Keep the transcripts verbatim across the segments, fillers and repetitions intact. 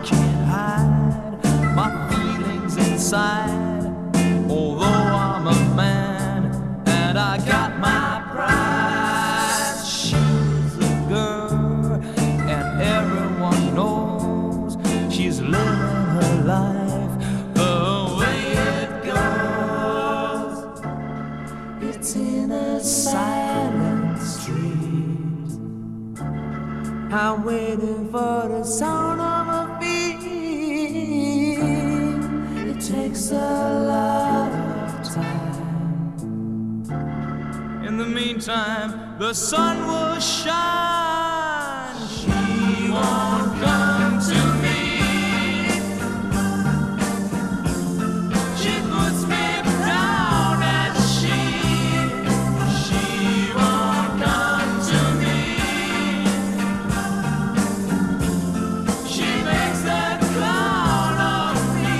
can't hide my feelings inside. Although I'm a man and I got my pride. She's a girl and everyone knows she's living her life the way it goes. It's in a silent street. I'm waiting for the sound of a beat. It takes a lot of time. In the meantime, the sun will shine. She won't come to me. She puts me down and she, she won't come to me. She makes a clown of me.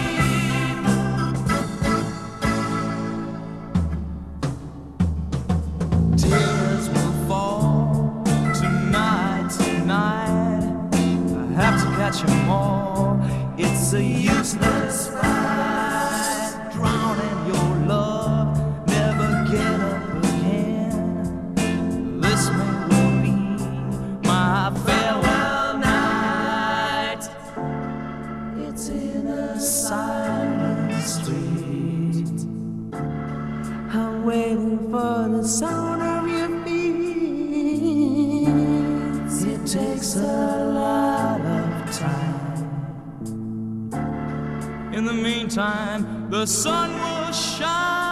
Tears will fall tonight, tonight. I have to catch 'em all. It's a useless fight. Drown in your love, never get up again. This may well be my farewell night. It's in a silent street. I'm waiting for the sound of your feet. It takes a lot of time. In the meantime, the sun will shine.